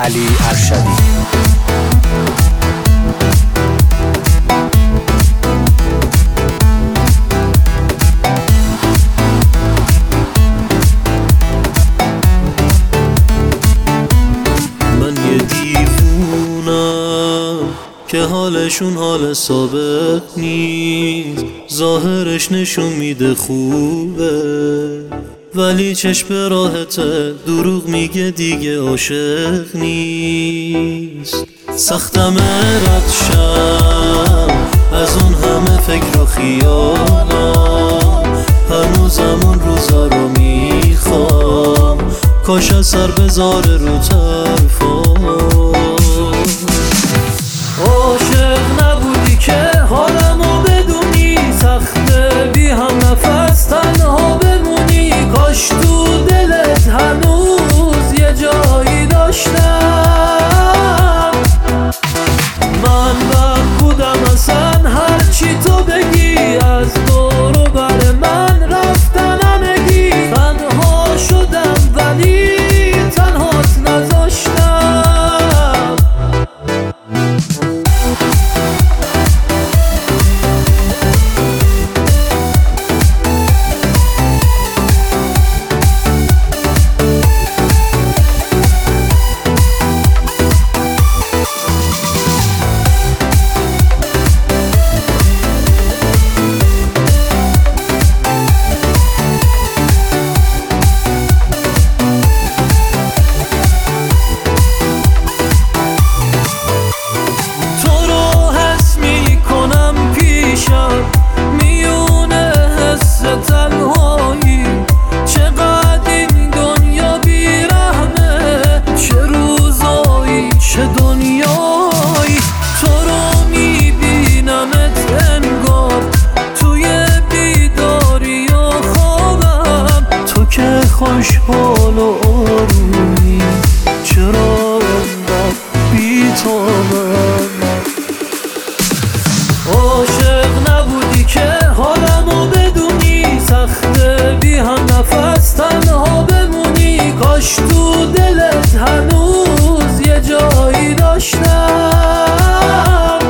علی ارشدی. من یه دیوونم که حالشون حال ثابت نیست، ظاهرش نشون میده خوبه ولی چشم راحته، دروغ میگه دیگه عاشق نیست. سختم رد شم از اون همه فکر و خیالم، هنوزم اون روزا رو میخوام، کاش اثر بذاره رو طرفام. عاشق نبودی که حالمو بدونی، سخته بی هم نفس تنها بمونی، کاش تو دلت هنوز یه جایی داشتم. من بد بودم اصلا هرچی تو بگی، از دور و بر من رفتن همگی، تنها شدم ولی تنهات نذاشتم. میونه حس تنهایی، چقدر این دنیا بیرحمه، چه روزایی چه دنیایی. تو رو میبینمت انگار توی بیداری و خوابم، تو که خوشحال و آرومی، چرا انقدر بی‌تابم؟ عاشق نبودی که حالمو بدونی، سخته بی هم نفس تنها بمونی، کاش تو دلت هنوز یه جایی داشتم.